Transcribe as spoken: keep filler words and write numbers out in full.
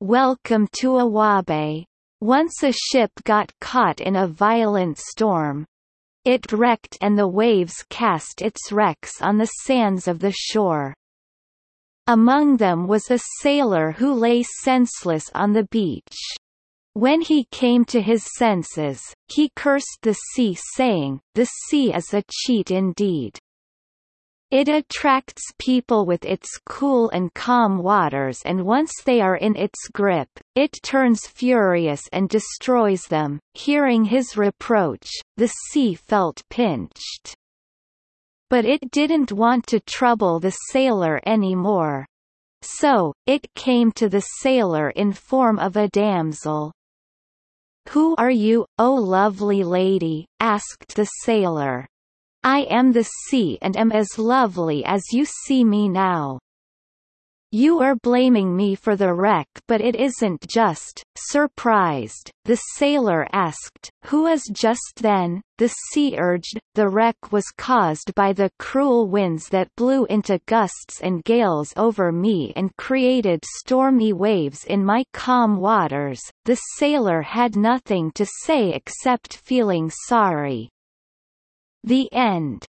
Welcome to Awabe. Once a ship got caught in a violent storm. It wrecked and the waves cast its wrecks on the sands of the shore. Among them was a sailor who lay senseless on the beach. When he came to his senses, he cursed the sea, saying, "The sea is a cheat indeed. It attracts people with its cool and calm waters, and once they are in its grip, it turns furious and destroys them." Hearing his reproach, the sea felt pinched. But it didn't want to trouble the sailor anymore. So, it came to the sailor in form of a damsel. "Who are you, O lovely lady?" asked the sailor. "I am the sea and am as lovely as you see me now." "You are blaming me for the wreck, but it isn't just." Surprised, the sailor asked, "Who is?" Just then, the sea urged, "The wreck was caused by the cruel winds that blew into gusts and gales over me and created stormy waves in my calm waters." The sailor had nothing to say except feeling sorry. The end.